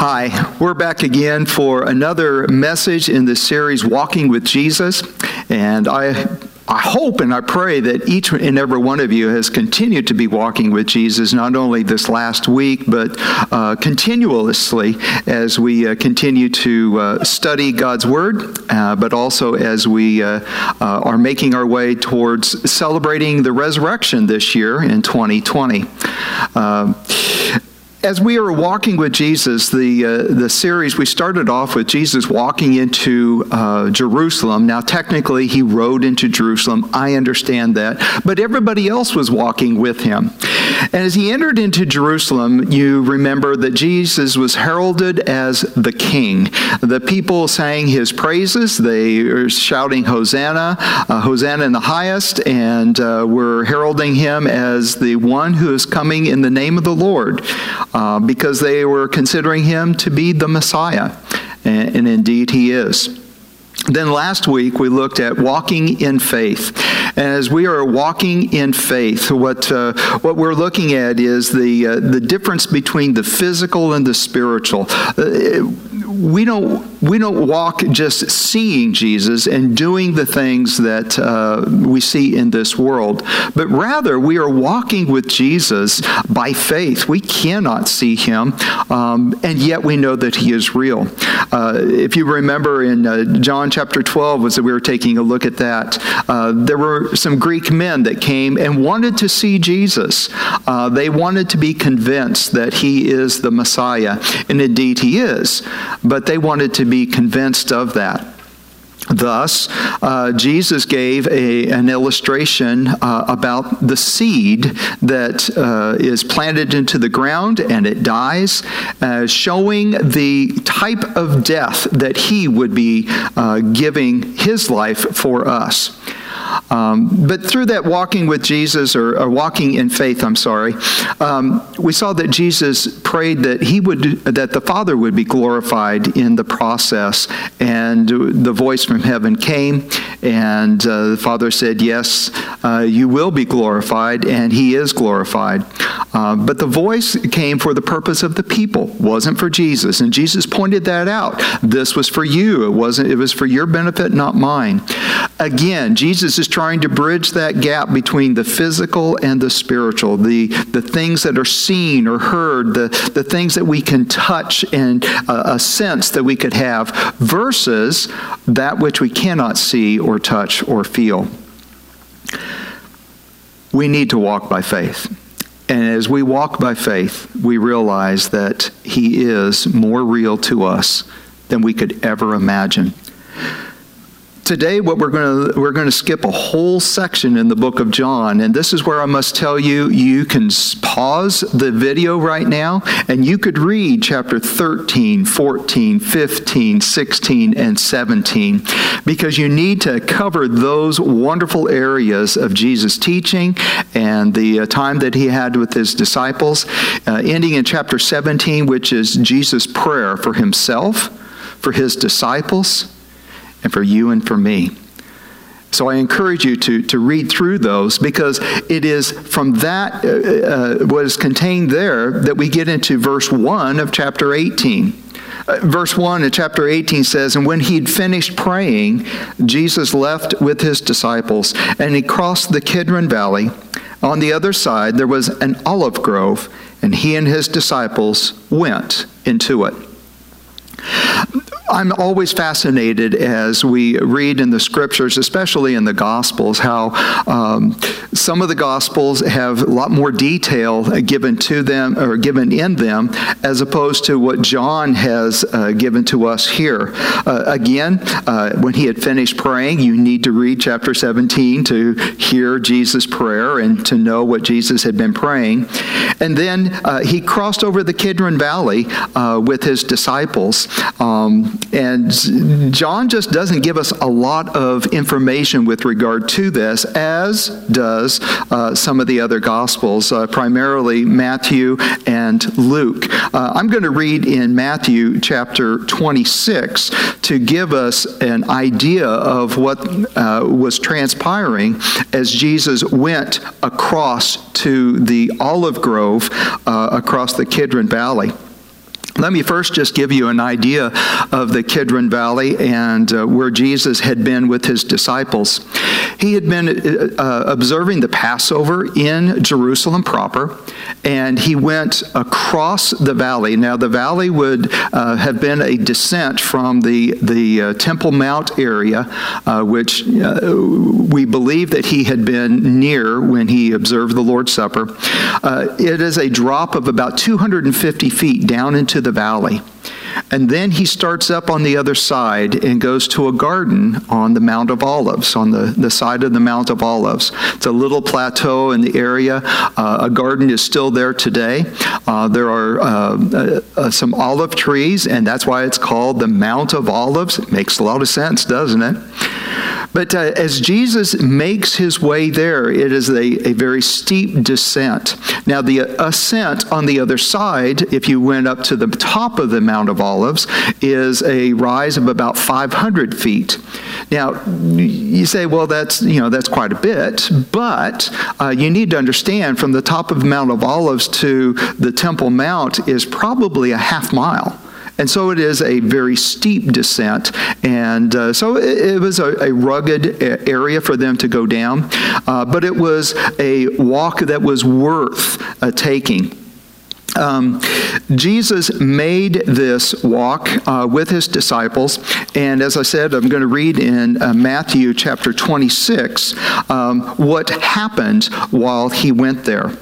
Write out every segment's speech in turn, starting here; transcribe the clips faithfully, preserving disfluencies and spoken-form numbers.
Hi, we're back again for another message in this series, Walking with Jesus. And I I hope and I pray that each and every one of you has continued to be walking with Jesus, not only this last week, but uh, continuously as we uh, continue to uh, study God's Word, uh, but also as we uh, uh, are making our way towards celebrating the resurrection this year in twenty twenty. Uh, As we are walking with Jesus, the uh, the series, we started off with Jesus walking into uh, Jerusalem. Now, technically, he rode into Jerusalem. I understand that. But everybody else was walking with him. And as he entered into Jerusalem, you remember that Jesus was heralded as the king. The people sang his praises. They were shouting, Hosanna, uh, Hosanna in the highest, and uh, were heralding him as the one who is coming in the name of the Lord. Uh, because they were considering him to be the Messiah. And, and indeed he is. Then last week we looked at walking in faith. And as we are walking in faith, what uh, what we're looking at is the uh, the difference between the physical and the spiritual. Uh, we don't we don't walk just seeing Jesus and doing the things that uh, we see in this world, but rather we are walking with Jesus by faith. We cannot see him, um, and yet we know that he is real. Uh, if you remember in uh, John chapter twelve, as we were taking a look at that, uh, there were some Greek men that came and wanted to see Jesus. Uh, they wanted to be convinced that he is the Messiah, and indeed he is, but they wanted to be convinced of that. Thus, uh, Jesus gave a, an illustration uh, about the seed that uh, is planted into the ground and it dies, uh, showing the type of death that he would be uh, giving his life for us. Um, but through that walking with Jesus, or, or walking in faith, I'm sorry, um, we saw that Jesus prayed that he would, that the Father would be glorified in the process. And the voice from heaven came, and uh, the Father said, "Yes, uh, you will be glorified," and he is glorified. Uh, but the voice came for the purpose of the people, wasn't for Jesus. And Jesus pointed that out. This was for you. It wasn't. It was for your benefit, not mine. Again, Jesus is trying to bridge that gap between the physical and the spiritual, the, the things that are seen or heard, the, the things that we can touch and uh, a sense that we could have, versus that which we cannot see or touch or feel. We need to walk by faith. And as we walk by faith, we realize that he is more real to us than we could ever imagine. Today, what we're going to we're going to skip a whole section in the book of John, and this is where I must tell you, you can pause the video right now, and you could read chapter thirteen, fourteen, fifteen, sixteen, and seventeen, because you need to cover those wonderful areas of Jesus' teaching and the uh, time that he had with his disciples, uh, ending in chapter seventeen, which is Jesus' prayer for himself, for his disciples, and for you and for me. So I encourage you to, to read through those, because it is from that, uh, uh, what is contained there, that we get into verse one of chapter eighteen. Uh, verse one of chapter eighteen says, "And when he'd finished praying, Jesus left with his disciples, and he crossed the Kidron Valley. On the other side there was an olive grove, and he and his disciples went into it." I'm always fascinated as we read in the scriptures, especially in the Gospels, how um, some of the Gospels have a lot more detail given to them, or given in them, as opposed to what John has uh, given to us here. Uh, again, uh, when he had finished praying, you need to read chapter seventeen to hear Jesus' prayer and to know what Jesus had been praying. And then uh, he crossed over the Kidron Valley uh, with his disciples. Um, And John just doesn't give us a lot of information with regard to this, as does uh, some of the other Gospels, uh, primarily Matthew and Luke. Uh, I'm going to read in Matthew chapter twenty-six to give us an idea of what uh, was transpiring as Jesus went across to the olive grove uh, across the Kidron Valley. Let me first just give you an idea of the Kidron Valley and uh, where Jesus had been with his disciples. He had been uh, observing the Passover in Jerusalem proper, and he went across the valley. Now, the valley would uh, have been a descent from the, the uh, Temple Mount area, uh, which uh, we believe that he had been near when he observed the Lord's Supper. Uh, it is a drop of about two hundred fifty feet down into the valley. And then he starts up on the other side and goes to a garden on the Mount of Olives, on the, the side of the Mount of Olives. It's a little plateau in the area. Uh, a garden is still there today. Uh, there are uh, uh, some olive trees, and that's why it's called the Mount of Olives. It makes a lot of sense, doesn't it? But uh, as Jesus makes his way there, it is a, a very steep descent. Now, the ascent on the other side, if you went up to the top of the Mount of Olives, is a rise of about five hundred feet. Now, you say, well, that's, you know, that's quite a bit, but uh, you need to understand from the top of the Mount of Olives to the Temple Mount is probably a half mile. And so it is a very steep descent, and uh, so it, it was a, a rugged area for them to go down, uh, but it was a walk that was worth uh, taking. Um, Jesus made this walk uh, with his disciples, and as I said, I'm going to read in uh, Matthew chapter twenty-six um, what happened while he went there.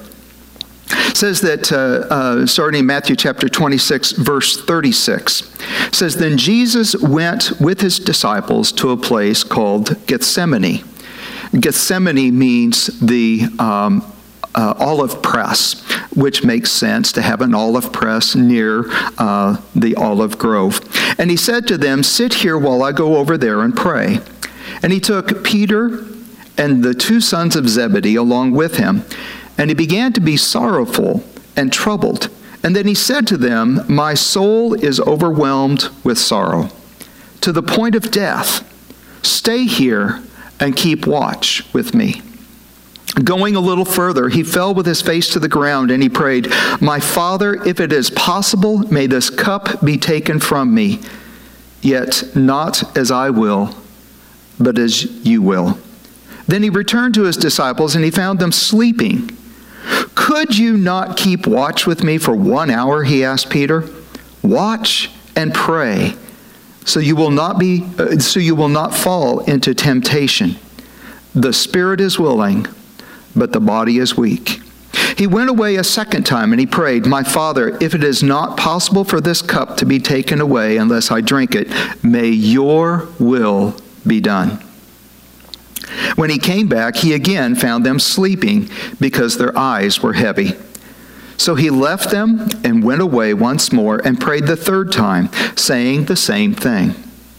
It says that, uh, uh, starting in Matthew chapter twenty-six, verse thirty-six, it says, "Then Jesus went with his disciples to a place called Gethsemane." Gethsemane means the um, uh, olive press, which makes sense to have an olive press near uh, the olive grove. "And he said to them, 'Sit here while I go over there and pray.' And he took Peter and the two sons of Zebedee along with him, and he began to be sorrowful and troubled. And then he said to them, 'My soul is overwhelmed with sorrow, to the point of death. Stay here and keep watch with me.' Going a little further, he fell with his face to the ground, and he prayed, 'My Father, if it is possible, may this cup be taken from me. Yet not as I will, but as you will.' Then he returned to his disciples, and he found them sleeping. 'Could you not keep watch with me for one hour?' he asked Peter. 'Watch and pray, so you will not be, uh, so you will not fall into temptation. The spirit is willing, but the body is weak.' He went away a second time, and he prayed, 'My Father, if it is not possible for this cup to be taken away unless I drink it, may your will be done.' When he came back, he again found them sleeping because their eyes were heavy. So he left them and went away once more and prayed the third time, saying the same thing.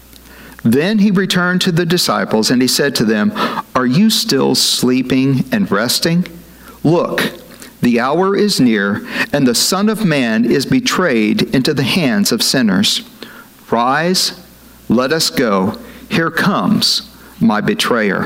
Then he returned to the disciples, and he said to them, 'Are you still sleeping and resting? Look, the hour is near, and the Son of Man is betrayed into the hands of sinners. Rise, let us go. Here comes my betrayer.'"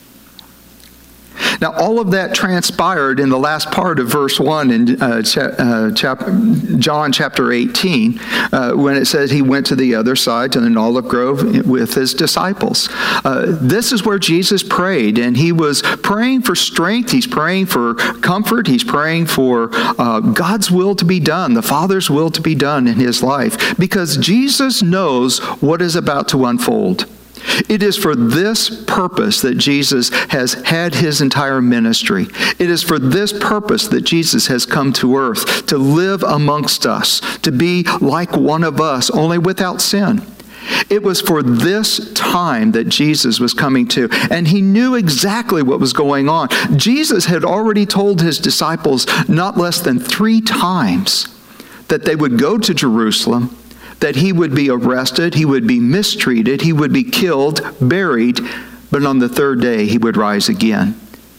Now, all of that transpired in the last part of verse one in uh, cha- uh, chap- John chapter eighteen, uh, when it says he went to the other side, to an olive grove with his disciples. Uh, this is where Jesus prayed, and he was praying for strength. He's praying for comfort. He's praying for uh, God's will to be done, the Father's will to be done in his life, because Jesus knows what is about to unfold. It is for this purpose that Jesus has had his entire ministry. It is for this purpose that Jesus has come to earth, to live amongst us, to be like one of us, only without sin. It was for this time that Jesus was coming to, and he knew exactly what was going on. Jesus had already told his disciples not less than three times that they would go to Jerusalem, that he would be arrested, he would be mistreated, he would be killed, buried, but on the third day he would rise again.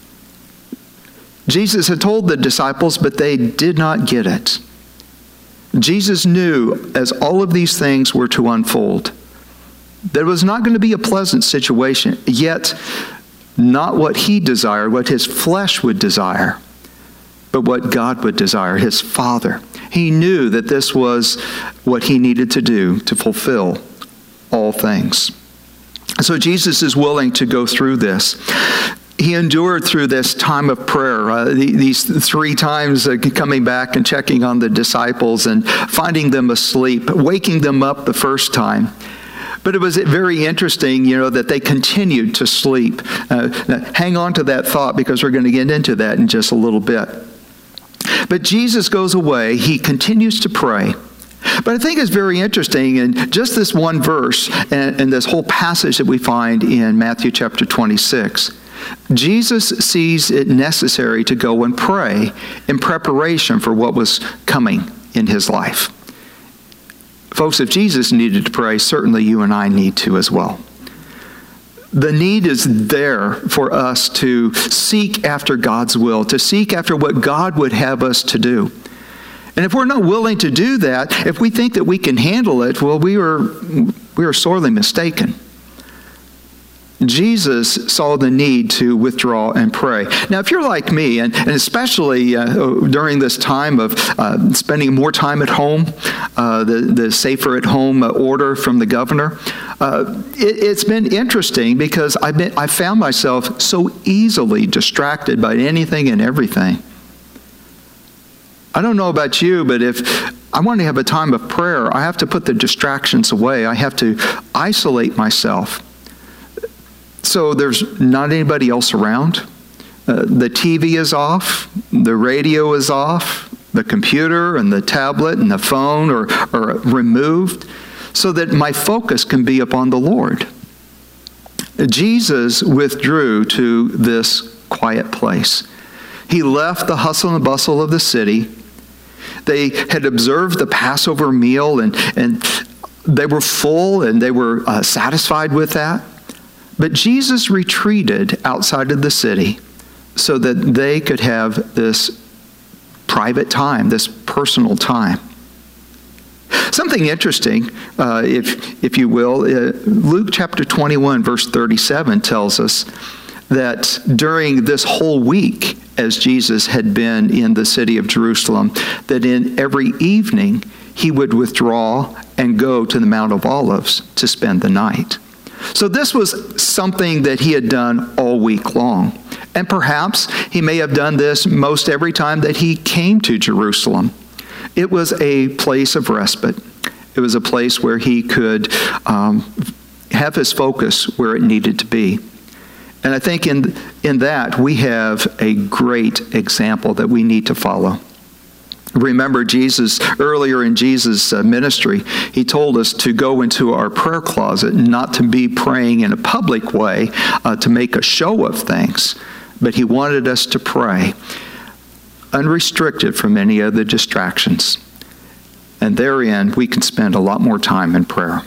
Jesus had told the disciples, but they did not get it. Jesus knew, as all of these things were to unfold, that it was not going to be a pleasant situation, yet not what he desired, what his flesh would desire, but what God would desire, his Father. He knew that this was what he needed to do to fulfill all things. So Jesus is willing to go through this. He endured through this time of prayer, uh, these three times uh, coming back and checking on the disciples and finding them asleep, waking them up the first time. But it was very interesting, you know, that they continued to sleep. Uh, hang on to that thought, because we're going to get into that in just a little bit. But Jesus goes away. He continues to pray. But I think it's very interesting in just this one verse and, and this whole passage that we find in Matthew chapter twenty-six. Jesus sees it necessary to go and pray in preparation for what was coming in his life. Folks, if Jesus needed to pray, certainly you and I need to as well. The need is there for us to seek after God's will, to seek after what God would have us to do. And if we're not willing to do that, if we think that we can handle it, well, we are, we are sorely mistaken. Jesus saw the need to withdraw and pray. Now, if you're like me, and, and especially uh, during this time of uh, spending more time at home, uh, the, the safer at home order from the governor, uh, it, it's been interesting because I've been, I found myself so easily distracted by anything and everything. I don't know about you, but if I want to have a time of prayer, I have to put the distractions away. I have to isolate myself. So there's not anybody else around. Uh, the T V is off. The radio is off. The computer and the tablet and the phone are, are removed so that my focus can be upon the Lord. Jesus withdrew to this quiet place. He left the hustle and bustle of the city. They had observed the Passover meal, and, and they were full and they were uh, satisfied with that. But Jesus retreated outside of the city so that they could have this private time, this personal time. Something interesting, uh, if, if you will, uh, Luke chapter twenty-one, verse thirty-seven tells us that during this whole week, as Jesus had been in the city of Jerusalem, that in every evening he would withdraw and go to the Mount of Olives to spend the night. So this was something that he had done all week long. And perhaps he may have done this most every time that he came to Jerusalem. It was a place of respite. It was a place where he could um, have his focus where it needed to be. And I think in, in that we have a great example that we need to follow. Remember Jesus, earlier in Jesus' ministry, he told us to go into our prayer closet, not to be praying in a public way, uh, to make a show of things, but he wanted us to pray unrestricted from any other distractions. And therein, we can spend a lot more time in prayer.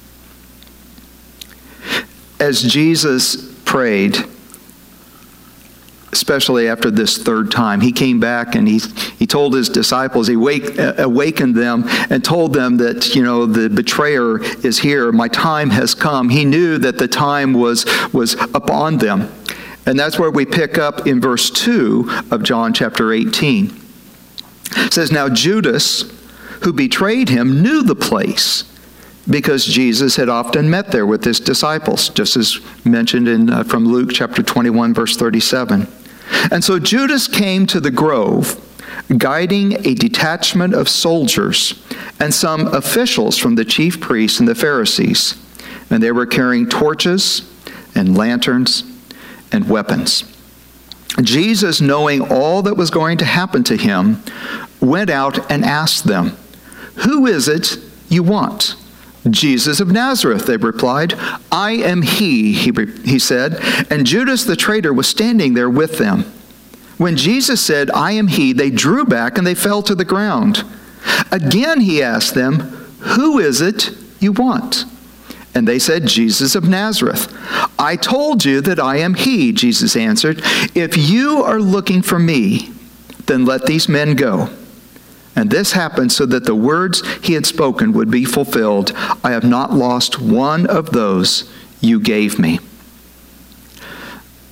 As Jesus prayed, especially after this third time, he came back and he he told his disciples, he wake, uh, awakened them and told them that, you know, the betrayer is here. My time has come. He knew that the time was, was upon them. And that's where we pick up in verse two of John chapter eighteen. It says, now Judas, who betrayed him, knew the place, because Jesus had often met there with his disciples, just as mentioned in uh, from Luke chapter twenty-one, verse thirty-seven. And so Judas came to the grove, guiding a detachment of soldiers and some officials from the chief priests and the Pharisees. And they were carrying torches and lanterns and weapons. Jesus, knowing all that was going to happen to him, went out and asked them, who is it you want? Jesus of Nazareth, they replied. I am he, he, he said. And Judas the traitor was standing there with them. When Jesus said, I am he, they drew back and they fell to the ground. Again he asked them, who is it you want? And they said, Jesus of Nazareth. I told you that I am he, Jesus answered. If you are looking for me, then let these men go. And this happened so that the words he had spoken would be fulfilled. I have not lost one of those you gave me.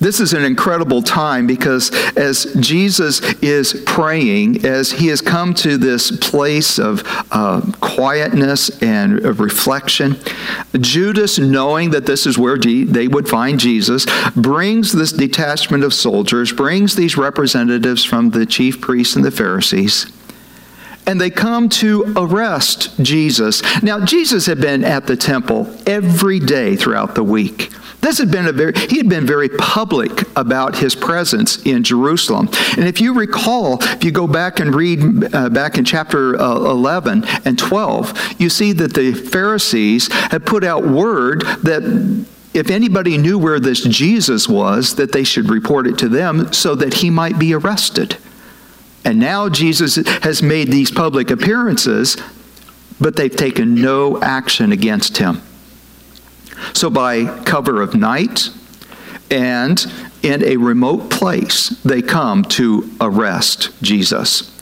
This is an incredible time because as Jesus is praying, as he has come to this place of uh, quietness and of reflection, Judas, knowing that this is where they would find Jesus, brings this detachment of soldiers, brings these representatives from the chief priests and the Pharisees, and they come to arrest Jesus. Now, Jesus had been at the temple every day throughout the week. This had been a very, he had been very public about his presence in Jerusalem. And if you recall, if you go back and read uh, back in chapter uh, eleven and twelve, you see that the Pharisees had put out word that if anybody knew where this Jesus was, that they should report it to them so that he might be arrested. And now Jesus has made these public appearances, but they've taken no action against him. So by cover of night and in a remote place, they come to arrest Jesus.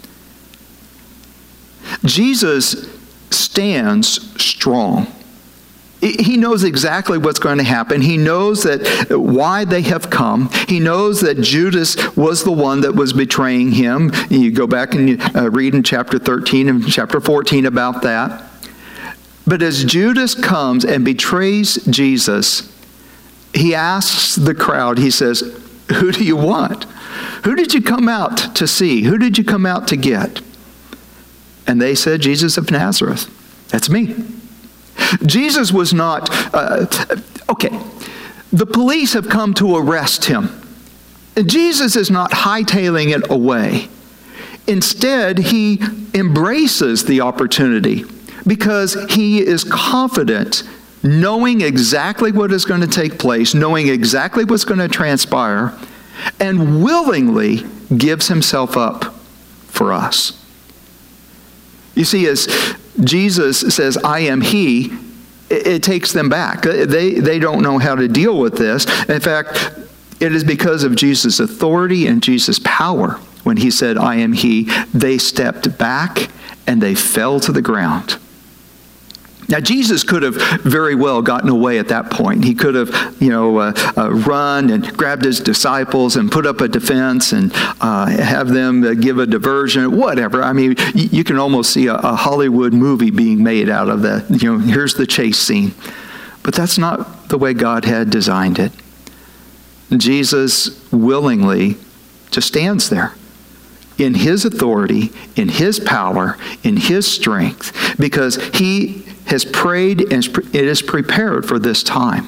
Jesus stands strong. He knows exactly what's going to happen. He knows that why they have come. He knows that Judas was the one that was betraying him. You go back and you, uh, read in chapter thirteen and chapter fourteen about that. But as Judas comes and betrays Jesus, he asks the crowd, he says, "Who do you want? Who did you come out to see? Who did you come out to get?" And they said, "Jesus of Nazareth." That's me. Jesus was not, uh, okay, the police have come to arrest him. Jesus is not hightailing it away. Instead, he embraces the opportunity because he is confident, knowing exactly what is going to take place, knowing exactly what's going to transpire, and willingly gives himself up for us. You see, as Jesus says, "I am he," it, it takes them back. They, they don't know how to deal with this. In fact, it is because of Jesus' authority and Jesus' power. When he said, "I am he," they stepped back and they fell to the ground. Now, Jesus could have very well gotten away at that point. He could have, you know, uh, uh, run and grabbed his disciples and put up a defense and uh, have them uh, give a diversion, whatever. I mean, you, you can almost see a, a Hollywood movie being made out of that. You know, here's the chase scene. But that's not the way God had designed it. Jesus willingly just stands there in his authority, in his power, in his strength, because he has prayed and it is prepared for this time.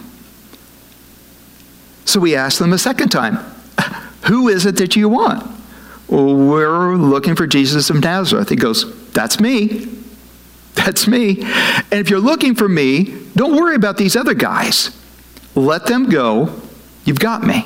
So we ask them a second time, "Who is it that you want?" "Well, we're looking for Jesus of Nazareth." He goes, "That's me. That's me. And if you're looking for me, don't worry about these other guys. Let them go. You've got me."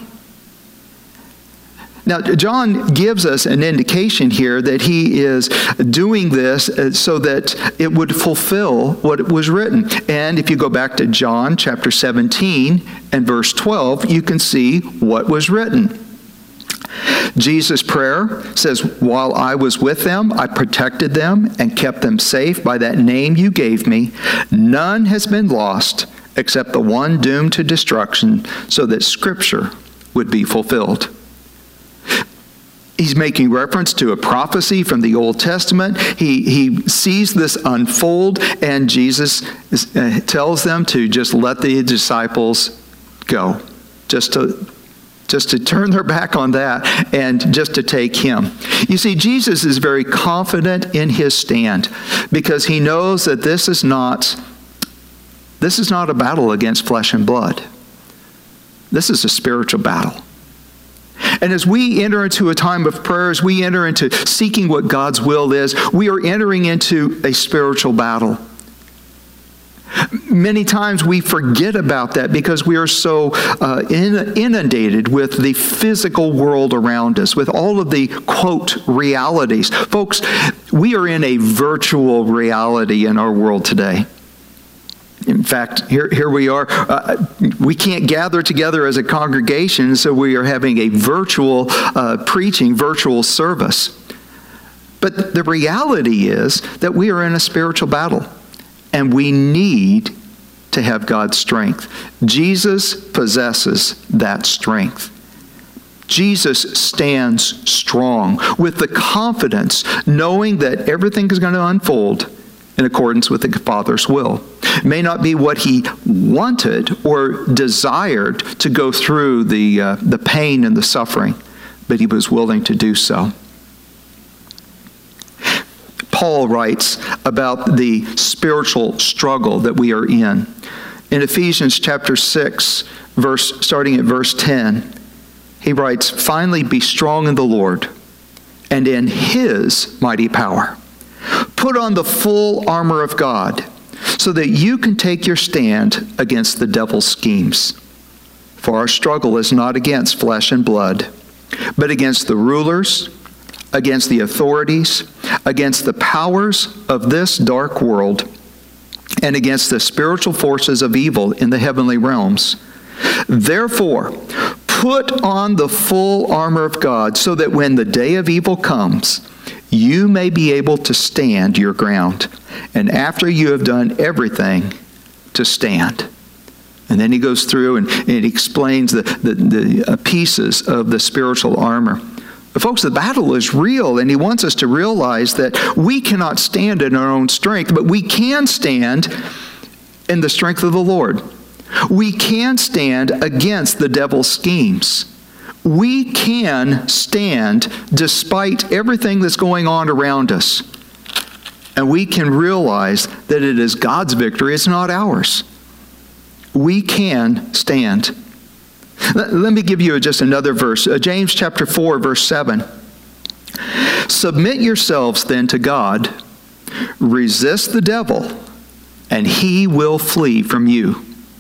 Now, John gives us an indication here that he is doing this so that it would fulfill what was written. And if you go back to John chapter seventeen and verse twelve, you can see what was written. Jesus' prayer says, "While I was with them, I protected them and kept them safe by that name you gave me. None has been lost except the one doomed to destruction, so that Scripture would be fulfilled." He's making reference to a prophecy from the Old Testament. He, he sees this unfold, and Jesus is, uh, tells them to just let the disciples go, just to, just to turn their back on that and just to take him. You see, Jesus is very confident in his stand because he knows that this is not, this is not a battle against flesh and blood. This is a spiritual battle. And as we enter into a time of prayer, as we enter into seeking what God's will is, we are entering into a spiritual battle. Many times we forget about that because we are so uh, inundated with the physical world around us, with all of the, quote, realities. Folks, we are in a virtual reality in our world today. In fact, here, here we are. Uh, we can't gather together as a congregation, so we are having a virtual uh, preaching, virtual service. But the reality is that we are in a spiritual battle, and we need to have God's strength. Jesus possesses that strength. Jesus stands strong with the confidence, knowing that everything is going to unfold in accordance with the Father's will. It may not be what he wanted or desired to go through the, uh, the pain and the suffering, but he was willing to do so. Paul writes about the spiritual struggle that we are in. In Ephesians chapter six, verse, starting at verse ten, he writes, "Finally be strong in the Lord and in his mighty power. Put on the full armor of God so that you can take your stand against the devil's schemes. For our struggle is not against flesh and blood, but against the rulers, against the authorities, against the powers of this dark world, and against the spiritual forces of evil in the heavenly realms. Therefore, put on the full armor of God so that when the day of evil comes, you may be able to stand your ground. And after you have done everything, to stand." And then he goes through and, and he explains the, the, the uh, pieces of the spiritual armor. But folks, the battle is real, and he wants us to realize that we cannot stand in our own strength, but we can stand in the strength of the Lord. We can stand against the devil's schemes. We can stand despite everything that's going on around us. And we can realize that it is God's victory, it's not ours. We can stand. Let me give you just another verse. James chapter four, verse seven. "Submit yourselves then to God. Resist the devil, and he will flee from you."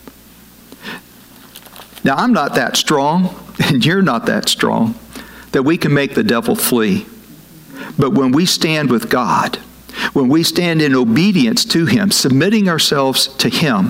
Now, I'm not that strong, and you're not that strong, that we can make the devil flee. But when we stand with God, when we stand in obedience to him, submitting ourselves to him,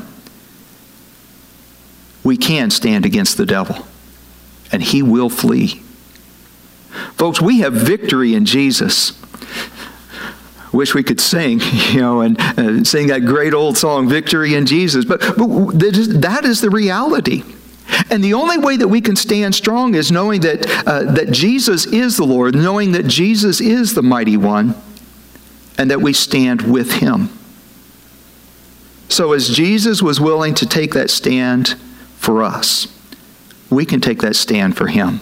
we can stand against the devil, and he will flee. Folks, we have victory in Jesus. Wish we could sing, you know, and uh, sing that great old song, "Victory in Jesus." But, but that is the reality. And the only way that we can stand strong is knowing that, uh, that Jesus is the Lord, knowing that Jesus is the mighty one, and that we stand with him. So as Jesus was willing to take that stand for us, we can take that stand for him.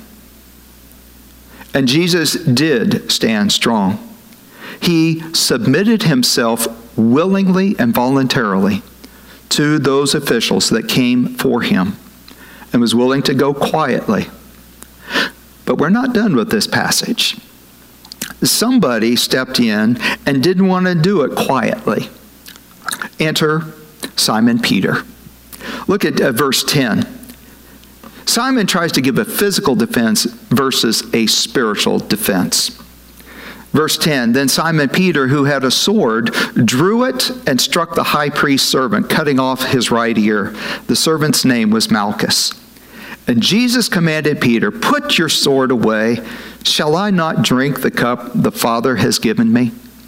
And Jesus did stand strong. He submitted himself willingly and voluntarily to those officials that came for him and was willing to go quietly. But we're not done with this passage. Somebody stepped in and didn't want to do it quietly. Enter Simon Peter. Look at uh, verse ten. Simon tries to give a physical defense versus a spiritual defense. Verse ten, "Then Simon Peter, who had a sword, drew it and struck the high priest's servant, cutting off his right ear. The servant's name was Malchus. And Jesus commanded Peter, 'Put your sword away. Shall I not drink the cup the Father has given me?'"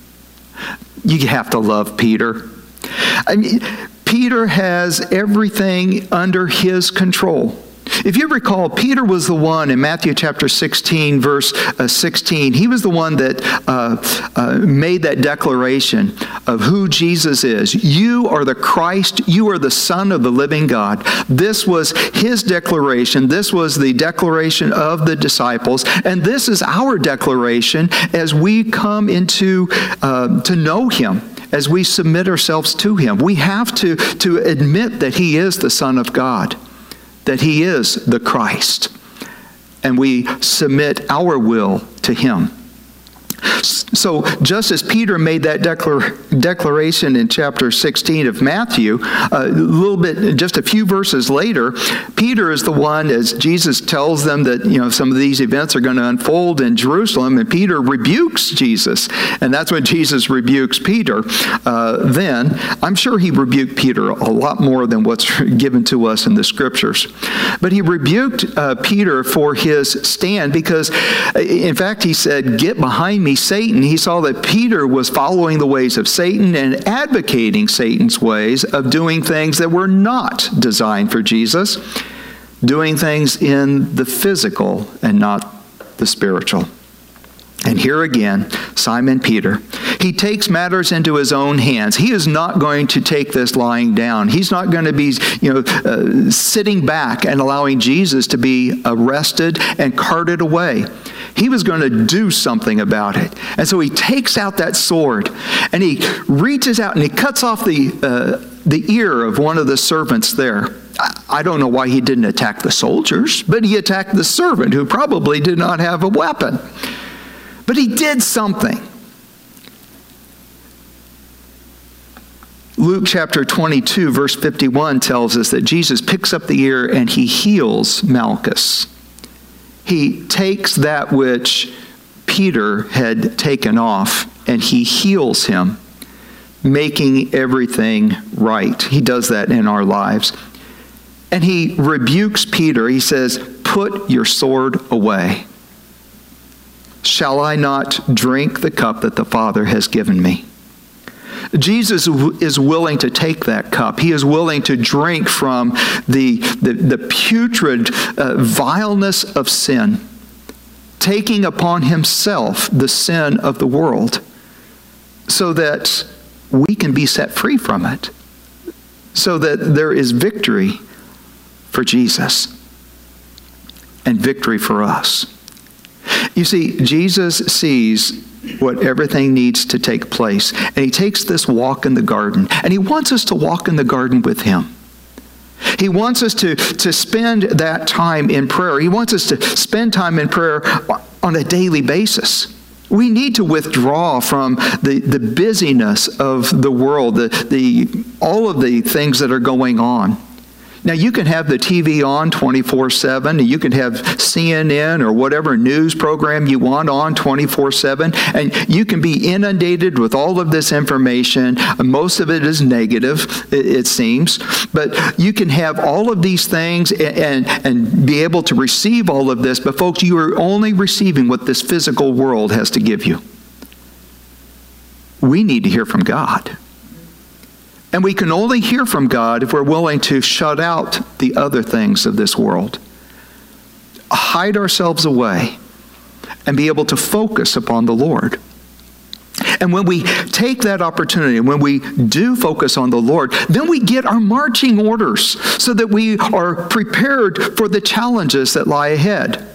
You have to love Peter. I mean, Peter has everything under his control. If you recall, Peter was the one in Matthew chapter sixteen, verse uh, sixteen. He was the one that uh, uh, made that declaration of who Jesus is. "You are the Christ. You are the Son of the living God." This was his declaration. This was the declaration of the disciples. And this is our declaration as we come into uh, to know him, as we submit ourselves to him. We have to, to admit that he is the Son of God, that he is the Christ, and we submit our will to him. So just as Peter made that declar- declaration in chapter sixteen of Matthew, a little bit, just a few verses later, Peter is the one, as Jesus tells them that, you know, some of these events are going to unfold in Jerusalem, and Peter rebukes Jesus. And that's when Jesus rebukes Peter. Uh, then, I'm sure he rebuked Peter a lot more than what's given to us in the scriptures. But he rebuked uh, Peter for his stand because, in fact, he said, "Get behind me, Satan." He saw that Peter was following the ways of Satan and advocating Satan's ways of doing things that were not designed for Jesus. doing things in the physical and not the spiritual. And here again, Simon Peter, he takes matters into his own hands. He is not going to take this lying down. He's not going to be, you know, uh, sitting back and allowing Jesus to be arrested and carted away. He was going to do something about it. And so he takes out that sword and he reaches out and he cuts off the, uh, the ear of one of the servants there. I don't know why he didn't attack the soldiers, but he attacked the servant who probably did not have a weapon. But he did something. Luke chapter twenty-two, verse fifty-one tells us that Jesus picks up the ear and he heals Malchus. He takes that which Peter had taken off and he heals him, making everything right. He does that in our lives. And he rebukes Peter. He says, "Put your sword away. Shall I not drink the cup that the Father has given me?" Jesus is willing to take that cup. He is willing to drink from the, the, the putrid uh, vileness of sin, taking upon himself the sin of the world so that we can be set free from it, so that there is victory for Jesus and victory for us. You see, Jesus sees what everything needs to take place. And he takes this walk in the garden. And he wants us to walk in the garden with him. He wants us to, to spend that time in prayer. He wants us to spend time in prayer on a daily basis. We need to withdraw from the, the busyness of the world, the, the, all of the things that are going on. Now, you can have the T V on twenty-four seven, and you can have C N N or whatever news program you want on twenty-four seven, and you can be inundated with all of this information. Most of it is negative, it seems, but you can have all of these things and, and, and be able to receive all of this, but folks, you are only receiving what this physical world has to give you. We need to hear from God. And we can only hear from God if we're willing to shut out the other things of this world, hide ourselves away, and be able to focus upon the Lord. And when we take that opportunity, when we do focus on the Lord, then we get our marching orders so that we are prepared for the challenges that lie ahead.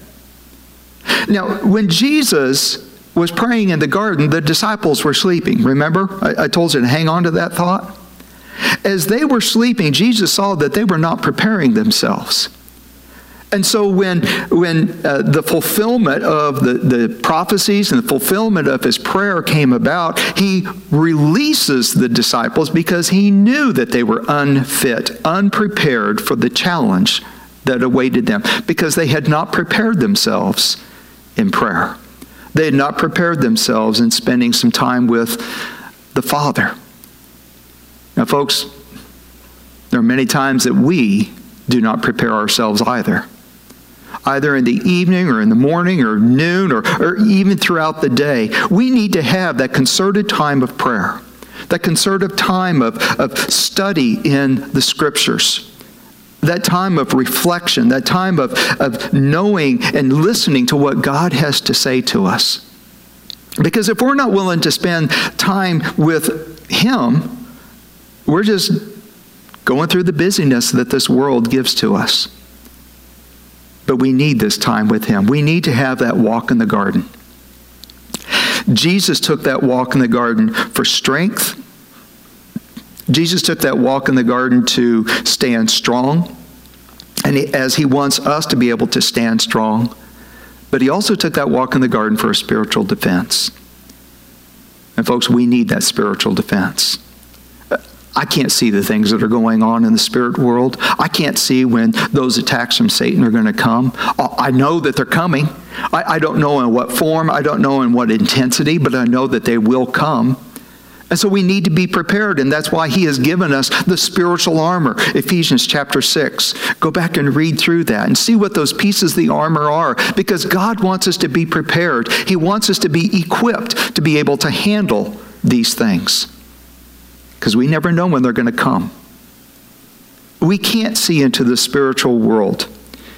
Now, when Jesus was praying in the garden, the disciples were sleeping. Remember? I, I told you to hang on to that thought. As they were sleeping, Jesus saw that they were not preparing themselves. And so when, when uh, the fulfillment of the, the prophecies and the fulfillment of his prayer came about, he releases the disciples because he knew that they were unfit, unprepared for the challenge that awaited them, because they had not prepared themselves in prayer. They had not prepared themselves in spending some time with the Father. Now, folks, there are many times that we do not prepare ourselves either. Either in the evening or in the morning or noon or, or even throughout the day. We need to have that concerted time of prayer, that concerted time of, of study in the Scriptures, that time of reflection, that time of, of knowing and listening to what God has to say to us. Because if we're not willing to spend time with him, we're just going through the busyness that this world gives to us. But we need this time with him. We need to have that walk in the garden. Jesus took that walk in the garden for strength. Jesus took that walk in the garden to stand strong, and he, as he wants us to be able to stand strong. But he also took that walk in the garden for a spiritual defense. And folks, we need that spiritual defense. I can't see the things that are going on in the spirit world. I can't see when those attacks from Satan are going to come. I know that they're coming. I, I don't know in what form. I don't know in what intensity, but I know that they will come. And so we need to be prepared, and that's why he has given us the spiritual armor. Ephesians chapter six. Go back and read through that and see what those pieces of the armor are, because God wants us to be prepared. He wants us to be equipped to be able to handle these things, because we never know when they're going to come. We can't see into the spiritual world.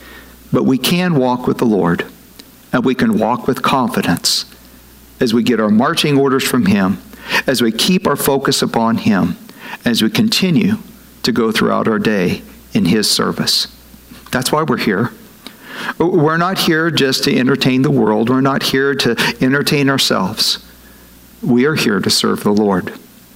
But we can walk with the Lord, and we can walk with confidence as we get our marching orders from Him, as we keep our focus upon Him, as we continue to go throughout our day in His service. That's why we're here. We're not here just to entertain the world. We're not here to entertain ourselves. We are here to serve the Lord.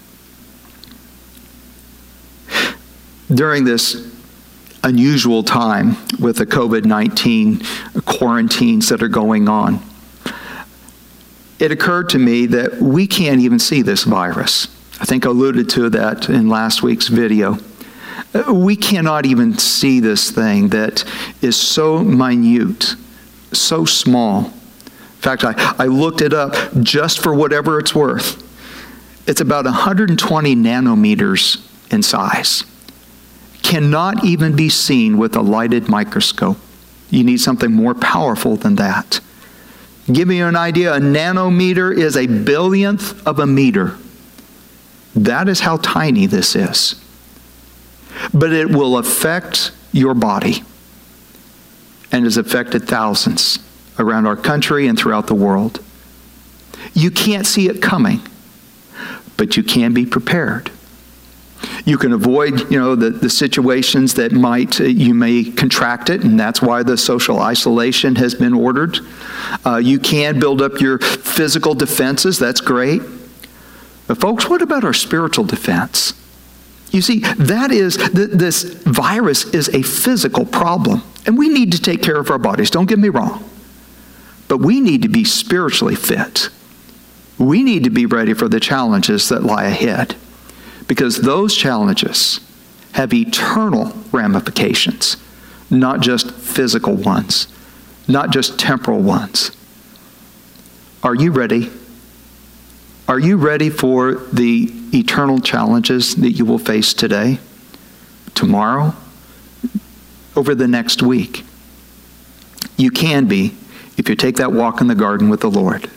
During this unusual time with the covid nineteen quarantines that are going on, it occurred to me that we can't even see this virus. I think I alluded to that in last week's video. We cannot even see this thing that is so minute, so small. In fact, I, I looked it up just for whatever it's worth. It's about one hundred twenty nanometers in size. Cannot even be seen with a lighted microscope. You need something more powerful than that. Give you an idea, a nanometer is a billionth of a meter. That is how tiny this is. But it will affect your body, and has affected thousands around our country and throughout the world. You can't see it coming, but you can be prepared. You can avoid, you know, the, the situations that might, uh, you may contract it, and that's why the social isolation has been ordered. Uh, you can build up your physical defenses. That's great. But folks, what about our spiritual defense? You see, that is, th- this virus is a physical problem, and we need to take care of our bodies. Don't get me wrong. But we need to be spiritually fit. We need to be ready for the challenges that lie ahead, because those challenges have eternal ramifications, not just physical ones, not just temporal ones. Are you ready? Are you ready for the eternal challenges that you will face today, tomorrow, over the next week? You can be if you take that walk in the garden with the Lord.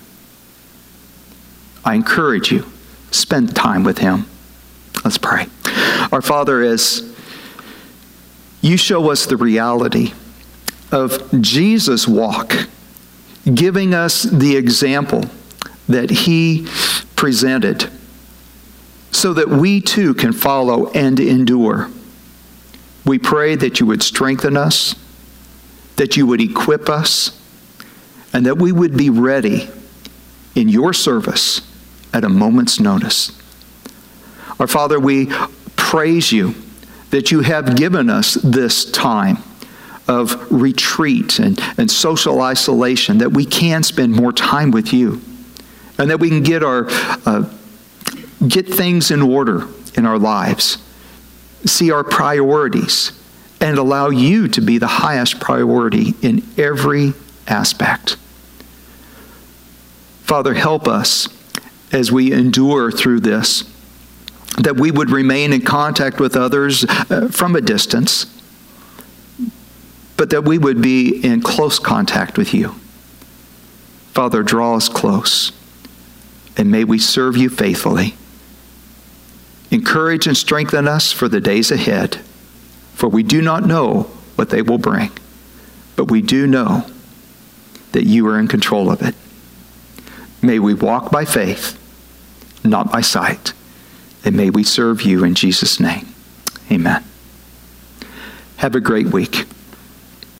I encourage you, spend time with Him. Let's pray. Our Father, as you show us the reality of Jesus' walk, giving us the example that He presented so that we too can follow and endure. We pray that you would strengthen us, that you would equip us, and that we would be ready in your service at a moment's notice. Our Father, we praise you that you have given us this time of retreat and, and social isolation, that we can spend more time with you, and that we can get our uh, get things in order in our lives, see our priorities, and allow you to be the highest priority in every aspect. Father, help us as we endure through this, that we would remain in contact with others uh, from a distance, but that we would be in close contact with you. Father, draw us close, and may we serve you faithfully. Encourage and strengthen us for the days ahead, for we do not know what they will bring, but we do know that you are in control of it. May we walk by faith, not by sight, and may we serve you in Jesus' name. Amen. Have a great week.